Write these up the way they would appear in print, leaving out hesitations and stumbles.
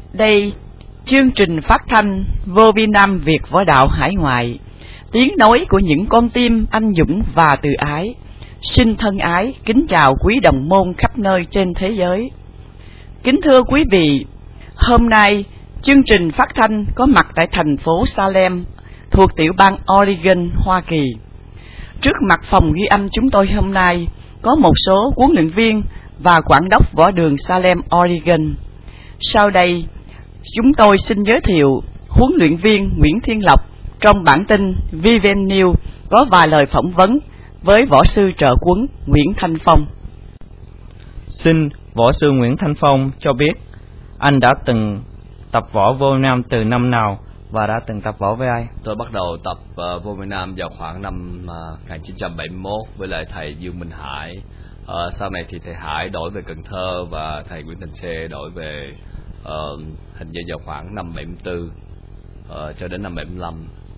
Đây, chương trình phát thanh Vô Vi Nam Việt Võ Đạo Hải Ngoại, tiếng nói của những con tim anh dũng và từ ái. Xin thân ái kính chào quý đồng môn khắp nơi trên thế giới. Kính thưa quý vị, hôm nay chương trình phát thanh có mặt tại thành phố Salem thuộc tiểu bang Oregon, Hoa Kỳ. Trước mặt phòng ghi âm chúng tôi hôm nay có một số huấn luyện viên và quản đốc võ đường Salem, Oregon. Sau đây, chúng tôi xin giới thiệu huấn luyện viên Nguyễn Thiên Lộc trong bản tin VVN News có vài lời phỏng vấn với võ sư trợ quân Nguyễn Thanh Phong. Xin võ sư Nguyễn Thanh Phong cho biết anh đã từng tập võ vô Việt Nam từ năm nào và đã từng tập võ với ai? Tôi bắt đầu tập vô Việt Nam vào khoảng năm 1971 với lại thầy Dương Minh Hải. Sau này thì thầy Hải đổi về Cần Thơ và thầy Nguyễn Thành Xê đổi về hình như vào khoảng năm 74 cho đến năm 75.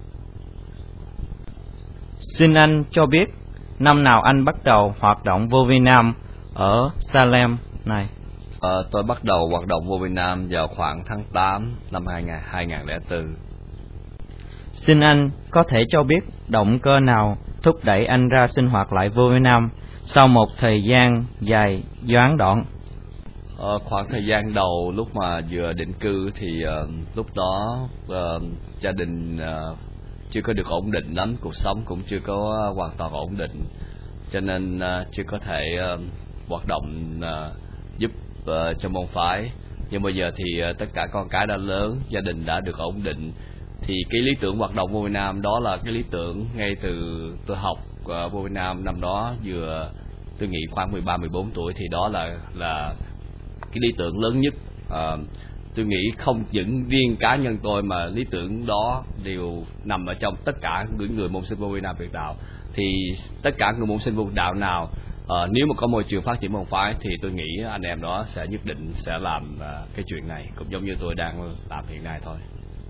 Xin anh cho biết năm nào anh bắt đầu hoạt động vô Việt Nam ở Salem này? Tôi bắt đầu hoạt động vô Việt Nam vào khoảng tháng 8 năm 2004. Xin anh có thể cho biết động cơ nào thúc đẩy anh ra sinh hoạt lại vô Việt Nam sau một thời gian dài gián đoạn? Khoảng thời gian đầu lúc mà vừa định cư thì lúc đó gia đình chưa có được ổn định lắm, cuộc sống cũng chưa có hoàn toàn ổn định, cho nên chưa có thể hoạt động giúp cho môn phái. Nhưng bây giờ thì tất cả con cái đã lớn, gia đình đã được ổn định, thì cái lý tưởng hoạt động vô Việt Nam đó là cái lý tưởng ngay từ tôi học vô Việt Nam năm đó, tôi nghĩ khoảng 13-14 tuổi, thì đó là cái lý tưởng lớn nhất. Tôi nghĩ không những riêng cá nhân tôi mà lý tưởng đó đều nằm ở trong tất cả những người môn sinh vô Việt Nam Việt Đạo. Thì tất cả người môn sinh vô Việt Đạo nào nếu mà có môi trường phát triển môn phái thì tôi nghĩ anh em đó sẽ nhất định sẽ làm cái chuyện này cũng giống như tôi đang làm hiện nay thôi.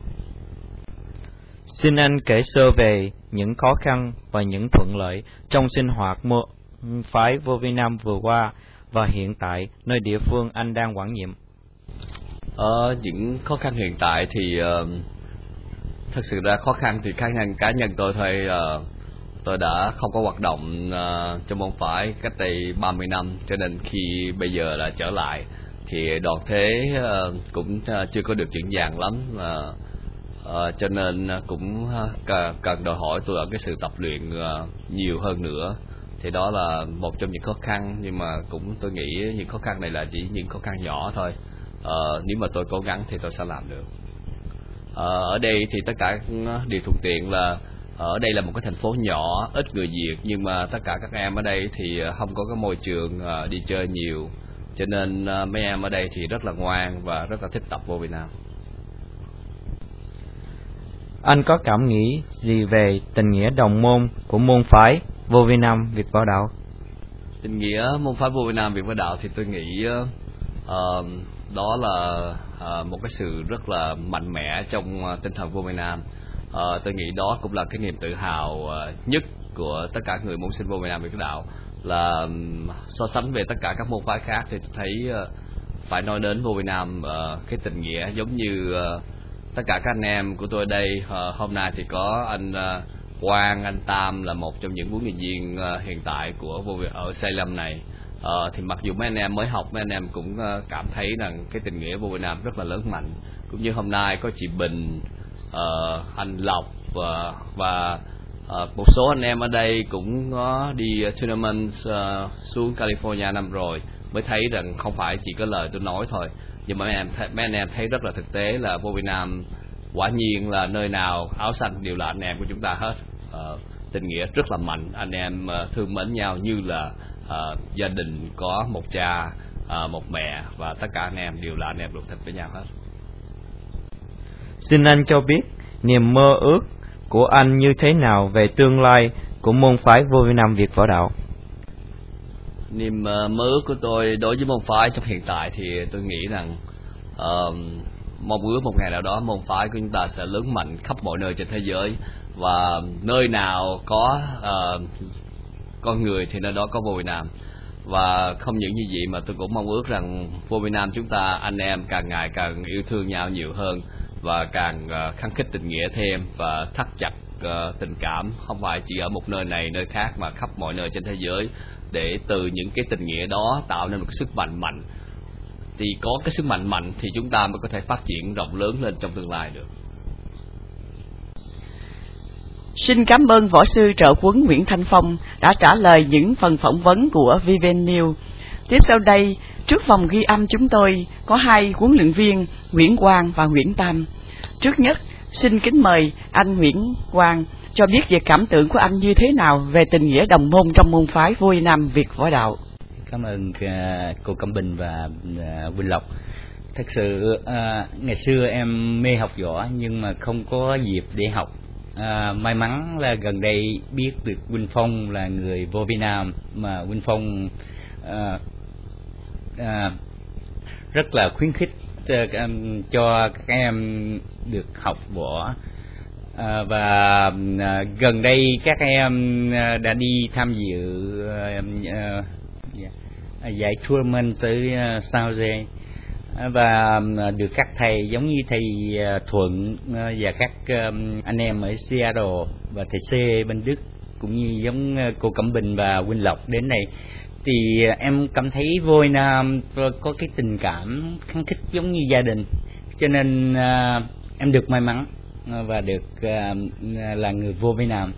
Xin anh kể sơ về những khó khăn và những thuận lợi trong sinh hoạt môn phái vô Việt Nam vừa qua và hiện tại nơi địa phương anh đang quản nhiệm. Những khó khăn hiện tại thì thật sự ra khó khăn thì cá nhân tôi thôi. Tôi đã không có hoạt động trong môn phái cách đây 30 năm, cho nên khi bây giờ là trở lại thì đoàn thế cũng chưa có được vững vàng lắm, cho nên cũng cần đòi hỏi tôi ở cái sự tập luyện nhiều hơn nữa. Thì đó là một trong những khó khăn, nhưng mà cũng tôi nghĩ những khó khăn này là chỉ những khó khăn nhỏ thôi. Nếu mà tôi cố gắng thì tôi sẽ làm được. Ở đây thì tất cả điều thuận tiện là ở đây là một cái thành phố nhỏ, ít người Việt, nhưng mà tất cả các em ở đây thì không có cái môi trường đi chơi nhiều, cho nên mấy em ở đây thì rất là ngoan và rất là thích tập vô Việt Nam. Anh có cảm nghĩ gì về tình nghĩa đồng môn của môn phái vô Việt Nam Việt Võ Đạo? Tình nghĩa môn phái vô Việt Nam Việt Võ Đạo thì tôi nghĩ đó là một cái sự rất là mạnh mẽ trong tinh thần vô Việt Nam. Tôi nghĩ đó cũng là cái niềm tự hào nhất của tất cả người môn sinh vô Việt Nam Việt Đạo. Là so sánh về tất cả các môn phái khác thì tôi thấy phải nói đến vô Việt Nam cái tình nghĩa giống như tất cả các anh em của tôi ở đây. Hôm nay thì có anh Quang, anh Tam là một trong những huấn luyện viên hiện tại của vô Việt ở Salem này. Thì mặc dù mấy anh em mới học, mấy anh em cũng cảm thấy rằng cái tình nghĩa vô Việt Nam rất là lớn mạnh. Cũng như hôm nay có chị Bình, anh Lộc và một số anh em ở đây cũng có đi tournament xuống California năm rồi, mới thấy rằng không phải chỉ có lời tôi nói thôi, nhưng mà mấy anh em thấy rất là thực tế là vô Việt Nam quả nhiên là nơi nào áo xanh đều là anh em của chúng ta hết. Tình nghĩa rất là mạnh, anh em thương mến nhau như là gia đình có một cha một mẹ, và tất cả anh em đều là anh em ruột thịt với nhau hết. Xin anh cho biết niềm mơ ước của anh như thế nào về tương lai của môn phái vô Việt Nam Việt Võ Đạo? Niềm mơ ước của tôi đối với môn phái trong hiện tại thì tôi nghĩ rằng mong ước một ngày nào đó môn phái của chúng ta sẽ lớn mạnh khắp mọi nơi trên thế giới, và nơi nào có con người thì nơi đó có vô Việt Nam. Và không những như vậy mà tôi cũng mong ước rằng vô Việt Nam chúng ta anh em càng ngày càng yêu thương nhau nhiều hơn, và càng khăng khít tình nghĩa thêm, và thắt chặt tình cảm không phải chỉ ở một nơi này nơi khác mà khắp mọi nơi trên thế giới, để từ những cái tình nghĩa đó tạo nên một cái sức mạnh mạnh. Thì có cái sức mạnh mạnh thì chúng ta mới có thể phát triển rộng lớn lên trong tương lai được. Xin cảm ơn võ sư trợ huấn Nguyễn Thanh Phong đã trả lời những phần phỏng vấn của VVN News. Tiếp sau đây, trước phòng ghi âm chúng tôi có hai huấn luyện viên Nguyễn Quang và Nguyễn Tam. Trước nhất, xin kính mời anh Nguyễn Quang cho biết về cảm tưởng của anh như thế nào về tình nghĩa đồng môn trong môn phái Vô Vi Nam Việt Võ Đạo. Cảm ơn cô Cẩm Bình và Quỳnh Lộc. Thật sự ngày xưa em mê học võ nhưng mà không có dịp để học. May mắn là gần đây biết được Quỳnh Phong là người Vô Vi Nam, mà Quỳnh Phong rất là khuyến khích cho các em được học võ. Và gần đây các em đã đi tham dự giải tournament tới Sao Dê, và được các thầy giống như thầy Thuận và các anh em ở Seattle và thầy C bên Đức, cũng như giống cô Cẩm Bình và Quỳnh Lộc đến đây, thì em cảm thấy Vô Vi Nam có cái tình cảm khăng khít giống như gia đình, cho nên em được may mắn và được là người Vô Vi Nam.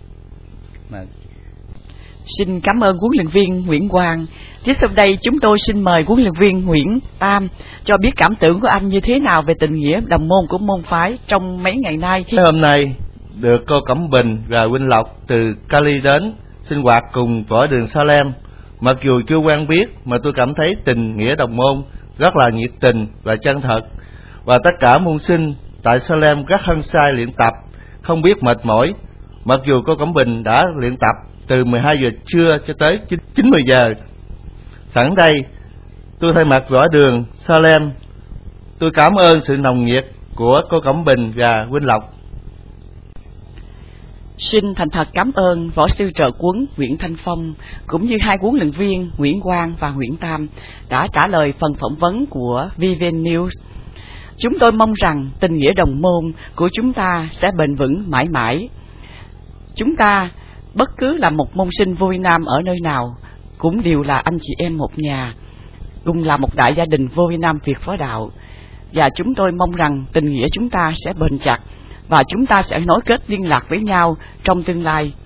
Xin cảm ơn huấn luyện viên Nguyễn Quang. Tiếp sau đây chúng tôi xin mời huấn luyện viên Nguyễn Tam cho biết cảm tưởng của anh như thế nào về tình nghĩa đồng môn của môn phái trong mấy ngày nay. Hôm nay được cô Cẩm Bình và Quỳnh Lộc từ Cali đến sinh hoạt cùng võ đường Salem. Mặc dù chưa quen biết mà tôi cảm thấy tình nghĩa đồng môn rất là nhiệt tình và chân thật, và tất cả môn sinh tại Salem rất hăng say luyện tập, không biết mệt mỏi. Mặc dù cô Cẩm Bình đã luyện tập từ 12 giờ trưa cho tới 9-10 giờ. Sẵn đây, tôi thay mặt võ đường Salem, tôi cảm ơn sự nồng nhiệt của cô Cẩm Bình và Quỳnh Lộc. Xin thành thật cảm ơn võ sư trợ huấn Nguyễn Thanh Phong cũng như hai huấn luyện viên Nguyễn Quang và Nguyễn Tam đã trả lời phần phỏng vấn của VVN News. Chúng tôi mong rằng tình nghĩa đồng môn của chúng ta sẽ bền vững mãi mãi. Chúng ta bất cứ là một môn sinh Vô Vi Nam ở nơi nào cũng đều là anh chị em một nhà, cùng là một đại gia đình Vô Vi Nam Việt Võ Đạo. Và chúng tôi mong rằng tình nghĩa chúng ta sẽ bền chặt và chúng ta sẽ nối kết liên lạc với nhau trong tương lai.